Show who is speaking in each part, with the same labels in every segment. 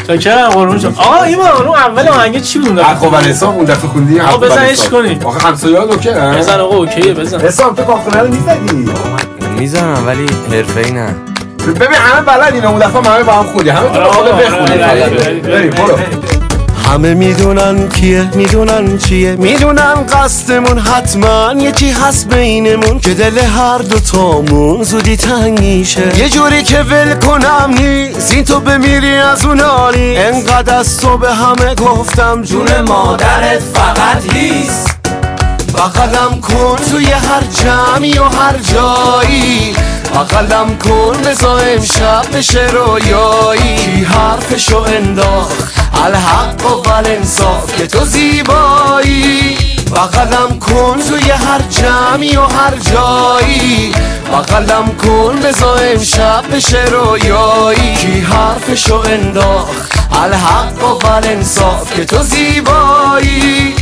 Speaker 1: چکرم قربون شما. آقا ایمان اون اول آهنگ چی بود؟
Speaker 2: خب حساب اون دفعه خوندی.
Speaker 1: آقا بزن عشق کنیم.
Speaker 2: آخه همسایه‌ها اوکیه.
Speaker 1: بزن آقا اوکیه بزن.
Speaker 2: حساب تو کاخونه رو میزدی؟
Speaker 3: میزنم ولی حرفه‌ای نه.
Speaker 2: ببین همه بلدین اون دفعه همه با هم خوندی. همه تو خود بخونید. بریم برو.
Speaker 4: همه میدونن کیه، میدونن چیه، میدونن قصدمون حتما یکی هست بینمون که دل هر دوتامون زودی تنگ میشه. یه جوری که ول کنم نیست این تو بمیری از اون حالی. انقدر از تو به همه گفتم جون مادرت فقط نیست. بغلم کن توی هر جمعی و هر جایی. بغلم کن بزا امشب بشه رویایی. کی حرفشو انداخت الحق و الانصاف که تو زیبایی. بغلم کن توی هر جمعی و هر جایی. بغلم کن بزا امشب بشه رویایی. کی حرفشو انداخت الحق و الانصاف که تو زیبایی.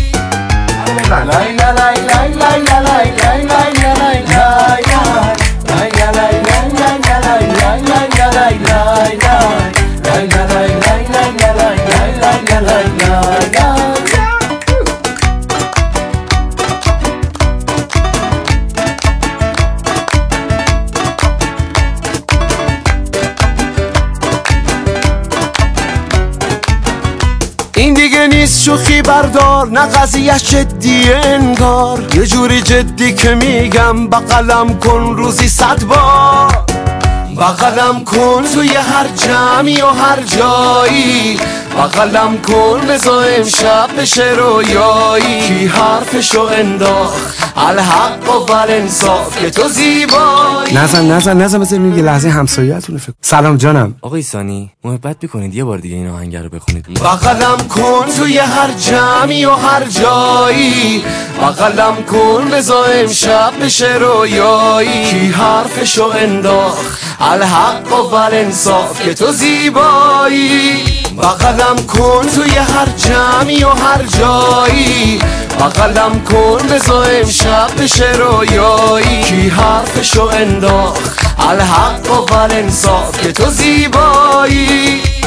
Speaker 4: این دیگه نیست شوخی بردار، نه قضیهش جدیه انگار. یه جوری جدی که میگم بغلم کن روزی 100 بار. بغلم کن توی هر جمعی و هر جایی. بغلم کن بزا امشب بشه رویایی. کی حرفشو انداخت الحق و الانصاف که تو زیبایی.
Speaker 2: نزن بذاریم یه لحظه همسایه‌تونه فکر. سلام جانم.
Speaker 3: آقای سانی محبت میکنید یه بار دیگه این آهنگ رو بخونید.
Speaker 4: بغلم کن توی هر جمعی و هر جایی. بغلم کن بزا امشب بشه رویایی. کی حرفشو انداخت الحق و الانصاف که تو زیبایی. بغلم کن توی هر جمعی و هر جایی. بغلم کن بزا امشب بشه رویایی. کی حرفشو انداخت الحق و الانصاف که تو زیبایی.